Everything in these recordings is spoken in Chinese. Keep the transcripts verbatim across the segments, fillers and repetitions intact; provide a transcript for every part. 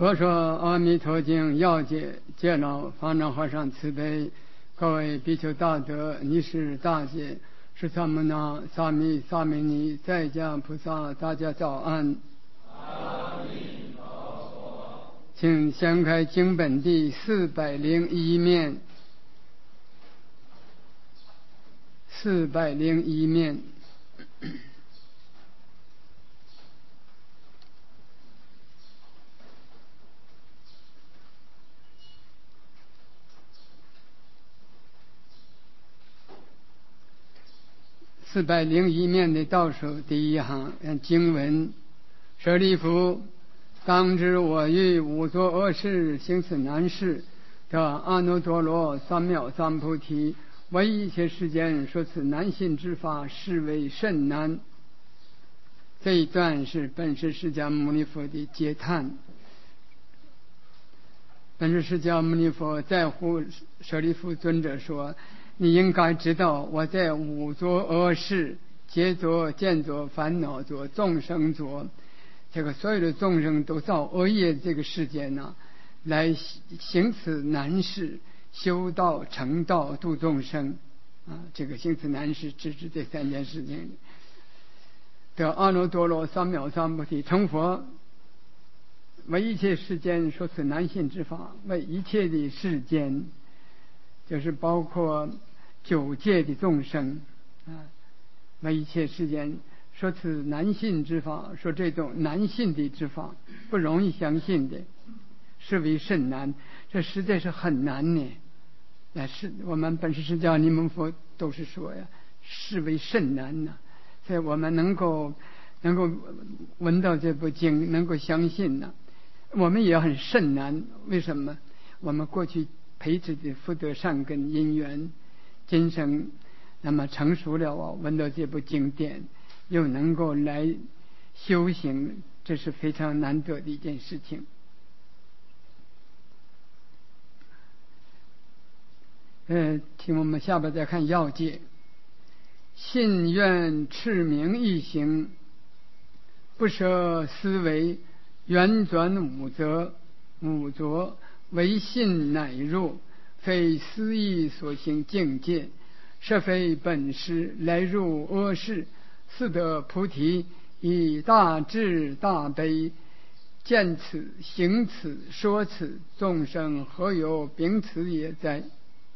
佛说阿弥陀经要解，戒老方丈和尚慈悲，各位比丘大德，你是大姐，释迦牟尼、沙弥、沙弥尼在家菩萨，大家早安。 阿弥陀佛。 请掀开经本第四百零一面，四百零一面。四百零一面的倒数第一行经文：舍利弗，当知我欲五作恶事，行此难事的阿耨多罗三藐三菩提，为一切世间说此难信之法，是为甚难。这一段是本师释迦牟尼佛的嗟叹。本师释迦牟尼佛在乎舍利弗尊者说，你应该知道我在五作恶事，劫作、见作、烦恼作、众生作，这个所有的众生都造恶业，这个世界呢，来行此难事，修道、成道、度众生啊，这个行此难事，只指这三件事情。得阿耨多罗三藐三菩提，成佛，为一切世间说此难信之法，为一切的世间，就是包括九界的众生啊，为一切世间说此难信之法，说这种难信的之法，不容易相信的，是为甚难。这实在是很难呢。那是我们本师释迦牟尼佛都是说呀，是为甚难呢。所以我们能够能够闻到这部经，能够相信呢，我们也很甚难。为什么？我们过去培植的福德善根因缘，今生那么成熟了啊，闻到这部经典，又能够来修行，这是非常难得的一件事情。呃，请我们下边再看要戒。信愿持名一行，不舍思维，圆转五则五浊，唯信乃入，非思意所行境界，设非本师，来入阿世，是得菩提，以大智大悲，见此行此说此，众生何有秉此也哉？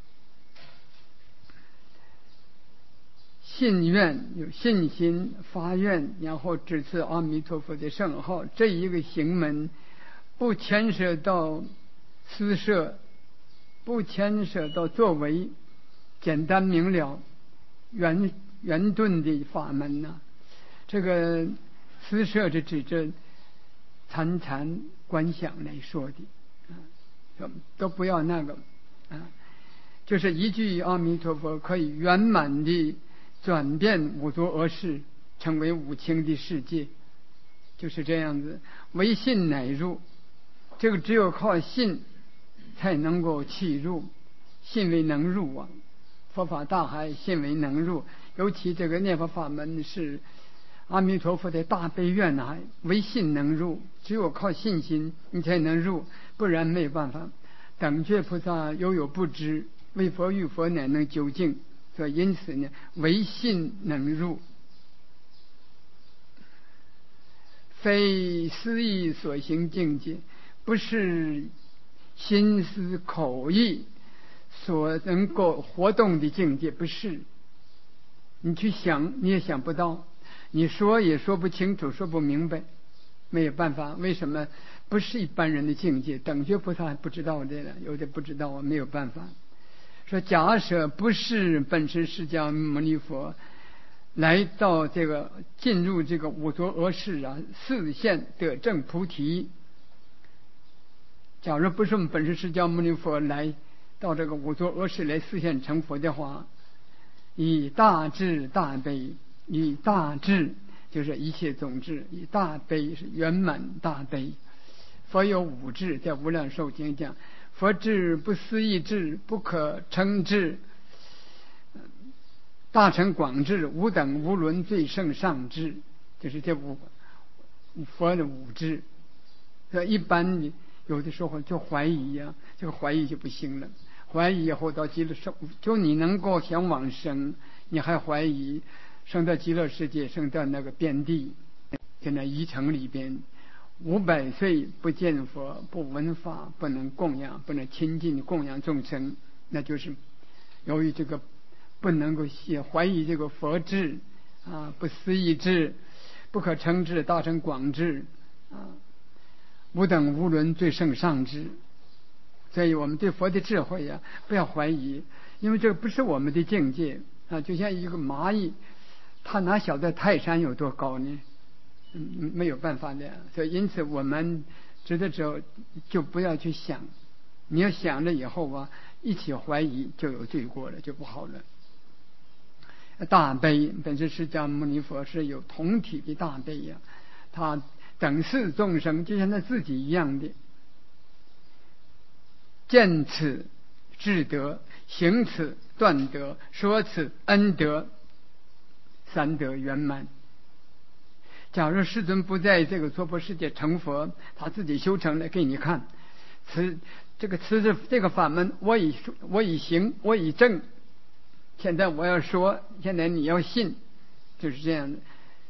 信愿有信心发愿，然后指持阿弥陀佛的圣号，这一个行门不牵涉到施设，不牵涉到作为，简单明了，圆圆顿的法门呢、啊。这个施设是指着禅禅观想来说的啊，都不要那个啊，就是一句阿弥陀佛可以圆满的转变五浊恶世，成为五清的世界，就是这样子。唯信乃入，这个只有靠信才能够契入，信为能入啊，佛法大海，信为能入。尤其这个念佛法门是阿弥陀佛的大悲愿海，唯信能入，只有靠信心你才能入，不然没有办法。等觉菩萨犹有不知，为佛遇佛乃能究竟。所以因此呢，唯信能入，非思意所行境界，不是心思口意所能够活动的境界，不是。你去想你也想不到，你说也说不清楚，说不明白，没有办法。为什么？不是一般人的境界，等觉菩萨还不知道这个，有的不知道，没有办法。说假设不是本师释迦牟尼佛来到这个进入这个五浊恶世啊，示现得证菩提。假如不是我们本师释迦牟尼佛来到这个五浊恶世来示现成佛的话，以大智大悲，以大智就是一切总智，以大悲是圆满大悲。佛有五智，在无量寿经讲。佛智不思议智，不可称智，大乘广智，无等无伦最胜上智，就是这五佛的五智。一般有的时候就怀疑呀、啊，这个怀疑就不行了。怀疑以后到极乐生，就你能够想往生，你还怀疑，升到极乐世界，升到那个遍地，在那一城里边，五百岁不见佛，不闻法，不能供养，不能亲近供养众生，那就是由于这个不能够写怀疑这个佛智啊，不思议智，不可称智，大乘广智啊，无等无伦最胜上智。所以我们对佛的智慧呀、啊，不要怀疑，因为这个不是我们的境界啊。就像一个蚂蚁，它哪晓得泰山有多高呢？嗯，没有办法的。所以因此我们知道之后就不要去想，你要想了以后啊，一起怀疑就有罪过了，就不好了。大悲本是释迦牟尼佛是有同体的大悲呀、啊，他等视众生就像他自己一样的。见此智德，行此断德，说此恩德，三德圆满。假如世尊不在这个娑婆世界成佛，他自己修成了给你看，此这个此这个法门，我已我已行，我已证，现在我要说，现在你要信，就是这样的。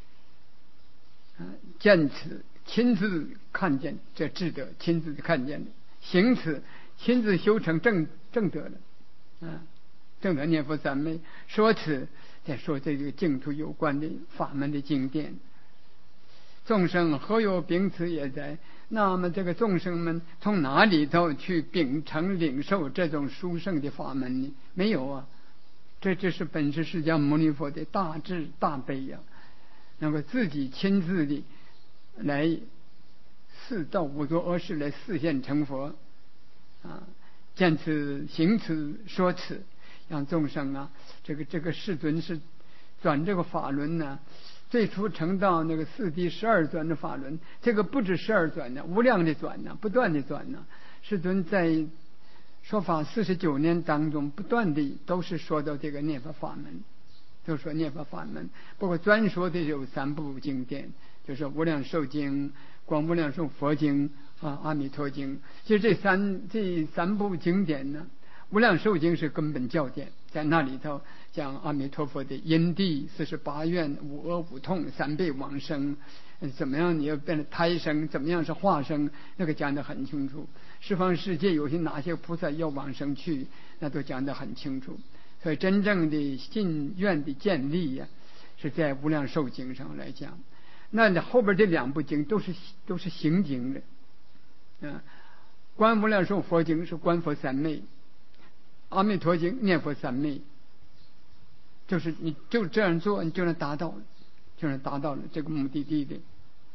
见此亲自看见这智德，亲自看见的，行此亲自修成正正德了，啊，正德念佛三昧，说此再说这个净土有关的法门的经典。众生何有秉此也在？那么这个众生们从哪里头去秉承领受这种殊胜的法门呢？没有啊，这就是本师释迦牟尼佛的大智大悲呀、啊，能够自己亲自的来四到五座阿世来示现成佛。啊，见此行此说此，让众生啊，这个这个世尊是转这个法轮呢，最初成到那个四谛十二转的法轮，这个不止十二转呢，无量的转呢，不断的转呢。世尊在说法四十九年当中，不断的都是说到这个念佛法门，都说念佛法门，不过专说的有三部经典，就是《无量寿经》、《广无量寿佛经》啊，《阿弥陀经》。其实这三这三部经典呢，《无量寿经》是根本教典，在那里头讲阿弥陀佛的因地、四十八愿、五阿五痛、三辈往生，怎么样你要变成胎生，怎么样是化生，那个讲得很清楚。十方世界有些哪些菩萨要往生去，那都讲得很清楚。所以真正的信愿的建立呀、啊，是在《无量寿经》上来讲。那后边这两部经都是都是行经的。嗯，观无量寿佛经是观佛三昧，阿弥陀经念佛三昧，就是你就这样做，你就能达到，就能达到了这个目的地的。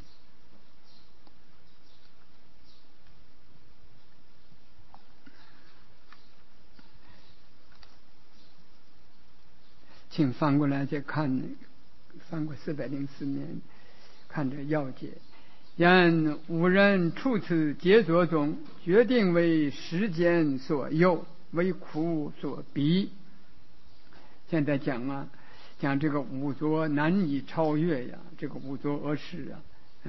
请翻过来再看，翻过四百零四年，看这要解。然无人处此杰作中，决定为时间所诱，为苦所逼。现在讲啊，讲这个五浊难以超越呀，这个五浊恶世啊，嗯，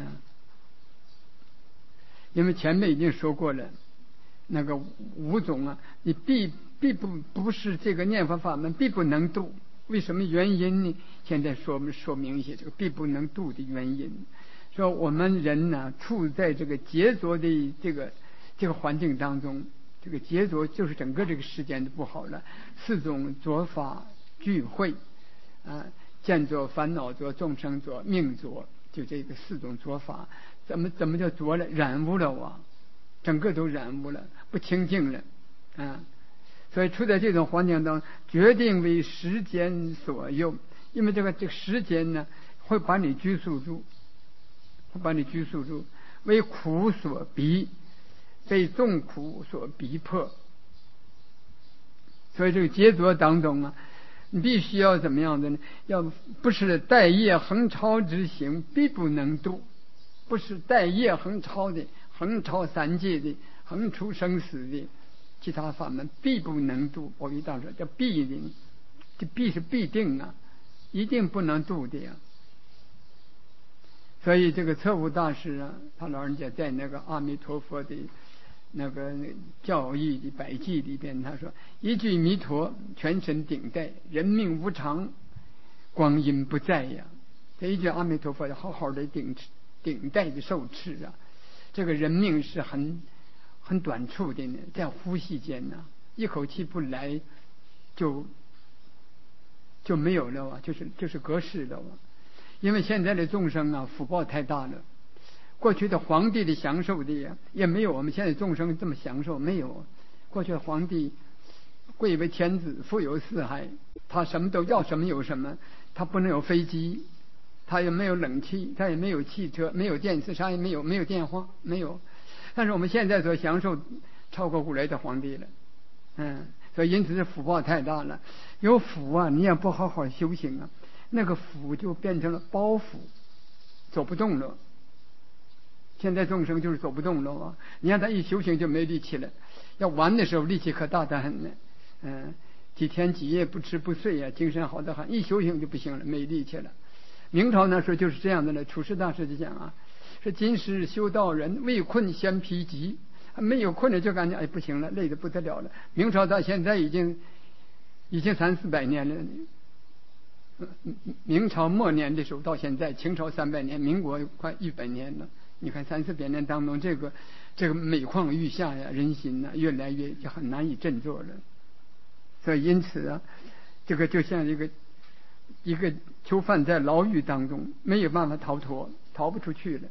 因为前面已经说过了，那个五种啊，你必必不不是这个念佛法门必不能度。为什么原因呢？现在说明说明一些这个必不能度的原因。说我们人呢，处在这个劫浊的这个这个环境当中，这个劫浊就是整个这个时间都不好了。四种浊法聚会啊，见浊、烦恼浊、众生浊、命浊，就这个四种浊法，怎么怎么叫浊了？染污了啊，整个都染污了，不清净了啊。所以处在这种环境当中，决定为时间所诱，因为这个这个时间呢，会把你拘束住。把你拘束住，为苦所逼，被众苦所逼迫。所以这个劫浊当中啊，你必须要怎么样的呢？要不是带业横超之行，必不能度；不是带业横超的，横超三界的，横出生死的其他法门，必不能度。我一道说叫必定，这必是必定啊，一定不能度的呀、啊。所以这个彻悟大师啊，他老人家在那个阿弥陀佛的那个教义的百记里边，他说一句弥陀，全身顶戴，人命无常，光阴不在呀。这一句阿弥陀佛要好好的顶顶戴的受持啊，这个人命是很很短促的呢，在呼吸间呢、啊，一口气不来就就没有了啊，就是就是隔世了啊。因为现在的众生啊，福报太大了。过去的皇帝的享受的呀，也没有我们现在众生这么享受，没有。过去的皇帝贵为天子，富有四海，他什么都要什么有什么，他不能有飞机，他也没有冷气，他也没有汽车，没有电视，啥也没有，没有电话，没有。但是我们现在所享受超过古来的皇帝了，嗯，所以因此是福报太大了。有福啊，你也不好好修行啊，那个福就变成了包袱，走不动了。现在众生就是走不动了啊！你看他一修行就没力气了，要玩的时候力气可大得很呢，嗯，几天几夜不吃不睡呀、啊，精神好得很。一修行就不行了，没力气了。明朝那时候就是这样的了。处世大师就讲啊，说今时修道人未困先疲极，没有困了就感觉哎不行了，累得不得了了。明朝到现在已经已经三四百年了，明朝末年的时候到现在，清朝三百年，民国快一百年了。你看三四百年当中，这个这个每况愈下呀，人心呢、啊、越来越就很难以振作了。所以因此啊，这个就像一个一个囚犯在牢狱当中，没有办法逃脱，逃不出去了。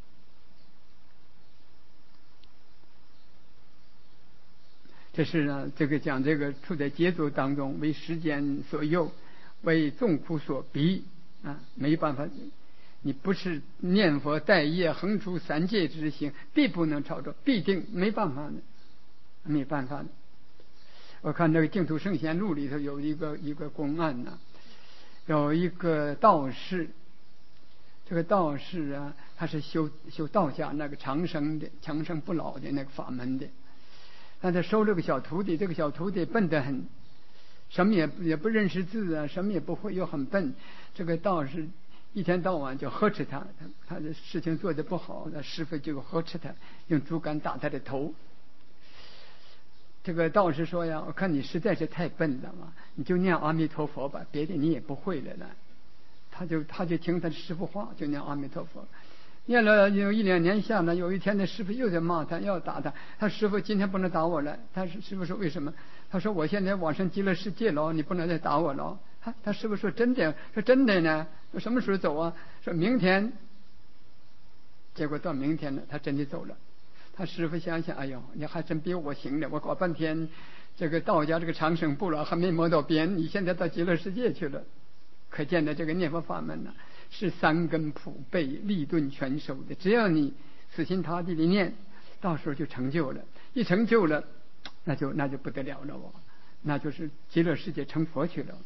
这是呢，这个讲这个处在劫夺当中，为时间所诱，为众苦所逼啊，没办法。你不是念佛待业横除三界之行，必不能超脱，必定没办法的，没办法的。我看这个《净土圣贤录》里头有一个一个公案呐、啊，有一个道士，这个道士啊，他是修修道家那个长生的、长生不老的那个法门的，但他收了个小徒弟，这个小徒弟笨得很，什么也也不认识字啊，什么也不会，又很笨。这个道士一天到晚就呵斥他，他他的事情做得不好，那师父就呵斥他，用竹竿打他的头。这个道士说呀，我看你实在是太笨了嘛，你就念阿弥陀佛吧，别的你也不会了呢。他就他就听他的师父话，就念阿弥陀佛。念了有一两年下来，有一天的师父又在骂他，要打他。他师父今天不能打我了。他师父说为什么？他说我现在往生极乐世界了，你不能再打我了。他他师父说真的？说真的呢？说什么时候走啊？说明天。结果到明天了，他真的走了。他师父想想，哎呦，你还真比我行了，我搞半天这个道家这个长生不老还没摸到边，你现在到极乐世界去了。可见的这个念佛法门呢、啊，是三根普被，立顿全收的。只要你死心塌地的念，到时候就成就了。一成就了，那就那就不得了了哦，那就是极乐世界成佛去了。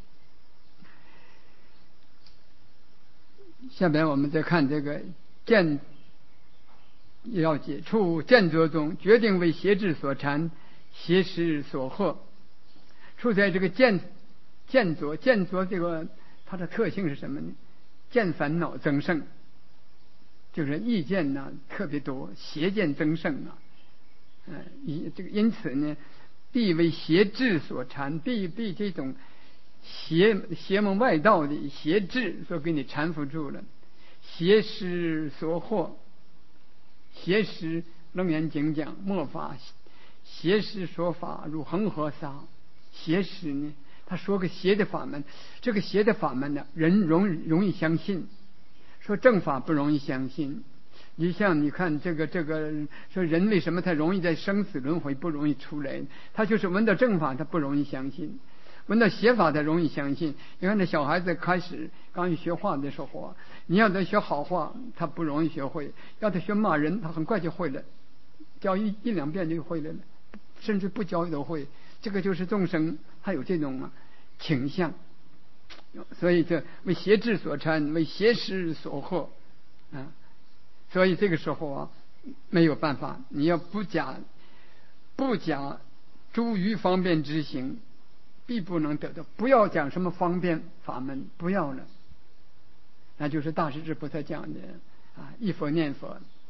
下边我们再看这个见要解处见作中，决定为邪智所缠，邪识所惑。处在这个见见作，见作这个它的特性是什么呢？见烦恼增盛，就是意见呢特别多，邪见增盛啊。嗯、呃，因这个因此呢，必为邪智所缠，必被这种邪邪门外道的邪智所给你缠缚住了，邪识所惑。邪识楞严经讲末法，邪识说法如恒河沙。邪识呢，他说个邪的法门，这个邪的法门呢，人容容易相信，说正法不容易相信。你像你看这个这个说人为什么他容易在生死轮回不容易出来？他就是闻到正法他不容易相信，闻到邪法他容易相信。你看那小孩子开始刚一学话的时候啊，你要他学好话他不容易学会，要他学骂人他很快就会了，教一一两遍就会了，甚至不教都会。这个就是众生他有这种啊倾向，所以这为邪智所缠，为邪识所惑啊。所以这个时候啊没有办法，你要不假不假诸于方便之行，必不能得到。不要讲什么方便法门，不要了。那就是大势至菩萨讲的啊，一佛念佛，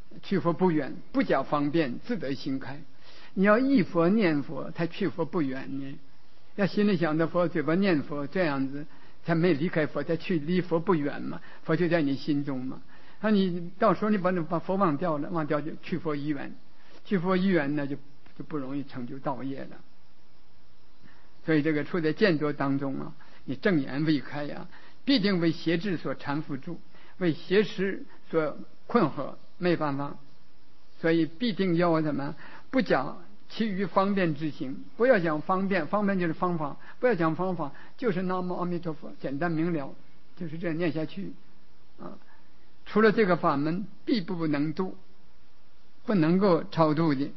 去佛不远，不讲方便，自得心开。你要忆佛念佛，才去佛不远呢。要心里想着佛，嘴巴念佛，这样子才没离开佛，才去离佛不远嘛。佛就在你心中嘛。那你到时候你把把佛忘掉了，忘掉就去佛一远，去佛一远呢就就不容易成就道业了。所以这个处在见作当中啊，你正眼未开呀、啊，必定为邪智所缠缚住，为邪识所困惑，没办法。所以必定要什么？不讲其余方便之行，不要讲方便，方便就是方法，不要讲方法，就是南无阿弥陀佛，简单明了，就是这样念下去啊。除了这个法门，必不能度，不能够超度的。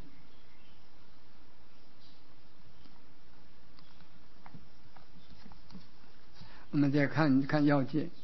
我们再看看要解。